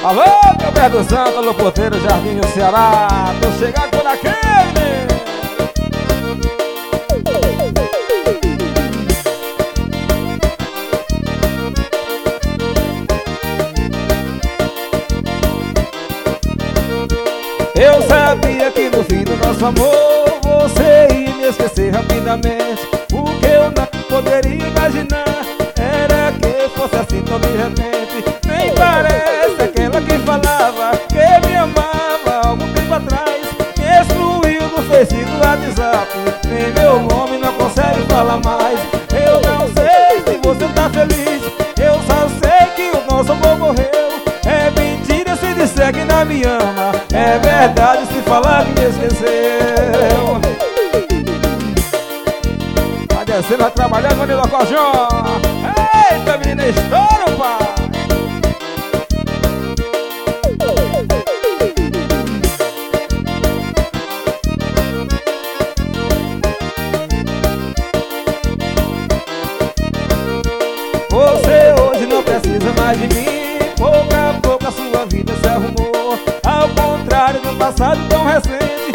Alô, meu Alberto Santos, alô, Porteiro, Jardim do Ceará. Tô chegando por aquele. Eu sabia que no fim do nosso amor você ia me esquecer rapidamente. O que eu não poderia imaginar era que fosse assim tão de repente. Nem parece aquela que falava que me amava algum tempo atrás. Me excluiu do Face e do WhatsApp, nem meu nome não consegue falar mais. Eu não sei se você tá feliz, eu só sei que o nosso amor morreu. É mentira se disser que não me ama, é verdade se falar que me esqueceu. Vai descendo, vai trabalhando, vai no acordeon. Eita, menina, estoura, pai. Você hoje não precisa mais de mim. Pouco a pouco a sua vida se arrumou, ao contrário do passado tão recente.